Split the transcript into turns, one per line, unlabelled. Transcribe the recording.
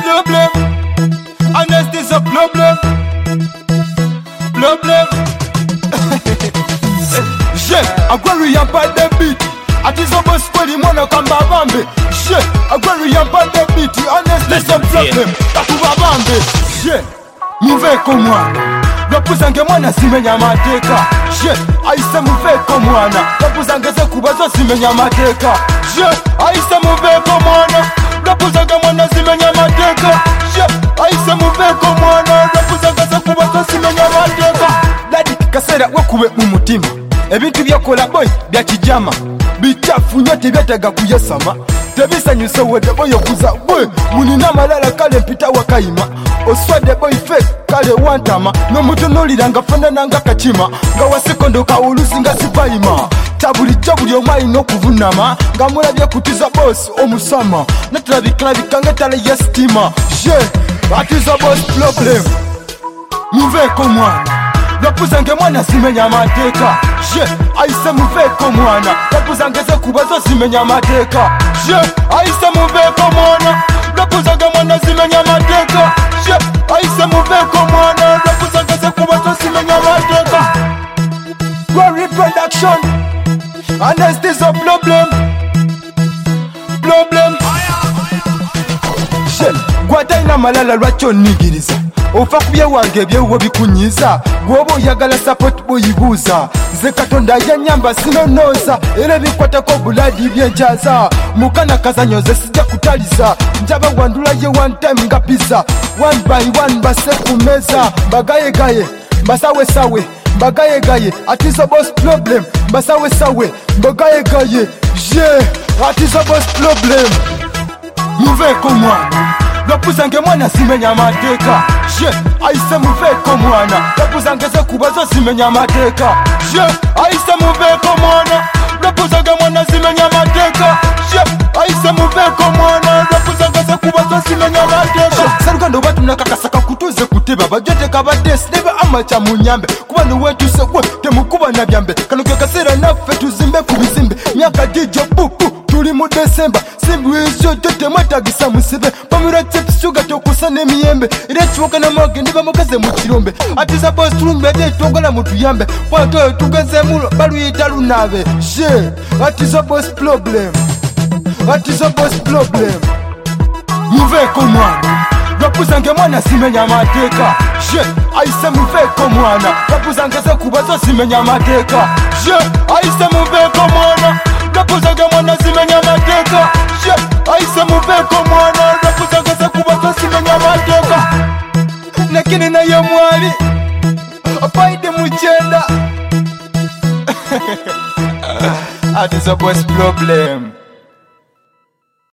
problem. Honesty is a problem. Problem. Je, agwari yampa the beat. Atizo boss kweli mwana kamba bambe. Je, agwari yampa the beat. Honesty is a problem. Takuba bambe. Je, muveko mwana. Lopuzange mwana simenya mateka. Je, aise muveko mwana. Lopuzange ze kubazo simenya mateka. Je, aise muveko mwana. Lopuzange mwana simenya mateka. Je, aise muveko mwana. Lopuzange ze kubazo simenya mateka. Dadi kasera wakube mu mutima. Ebintu byakola boy bya kijama. Bichafu nyote byataga kuyesama. Tebisanyusa wede boy okuza boy. Munina malala kale mpita wakayima. Oswade boy fake kale wantama. No mutunulira nga fanana nga kachima. Nga wasekondo ka ulusi nga sipayima. Tabuli jabuli omai no kuvunama. Nga mulabye kutiza boss omusama. Natrabika nga tale ya stima. Je, atiza boss problem. Muveko mwana. Lopuzange mwana simenya mateka. Je, aise muveko mwana. Lopuzange ze kubazo simenya mateka. Je, aise muveko mwana. Lopuzange mwana simenya mateka. Je, aise muveko mwana. Lopuzange ze kubazo simenya mateka. Glory production. Honesty is a problem. Problem. Je, gwataina malala lwacho nigiriza. Ofa kubye wange byewo bikunyiza. Gwobo yagala support boyibuza. Ze katonda yanyamba sinonoza. Era bikwata ko buladi byenjaza. Mukana kazanyoze sijja kutaliza. Njaba wandula ye one time nga pizza. One by one base kumeza. Bagaye gaye, basawe sawe. Bagaye gaye, atizo boss problem. Basawe sawe, bagaye gaye. Je, atizo boss problem. Muveko mwana. Lopuzange mwana simenya mateka. Je, aise muveko mwana. Lopuzange ze kubazo simenya mateka. Je, aise muveko mwana. Lopuzange mwana simenya mateka. Je, aise muveko mwana. Lopuzange ze kubazo simenya mateka. Sarugando batu nakakasaka kutuze kuteba. Bajote kabades nebe amacha munyambe. Kuba nuwetu se we temukuba na byambe. Kanuke kasera nafe tuzimbe kubizimbe. Myaka dijo buku tuli mu Desemba. Simbi wizyo tete mwetagisa musibe. Pamira tips sugar tokusa nemiyembe. Ire chuoka na moge ndiba mukaze mu kirombe. Atiza boss tulumbe de tongala mu tuyambe. Pato tugeze mulo balu yitalu nabe. Je, atiza boss problem. Atiza boss problem. Muveko mwana. Lopuzange mwana simenya mateka. Je, aise muveko mwana. Lopuzange ze kubazo simenya mateka. Je, aise muveko mwana. Lopuzange mwana simenya mateka. Je, aise muveko mwana. Lopuzange ze kubazo simenya mateka. Nakini na ye mwali apaide mujenda. Atiza boss problem.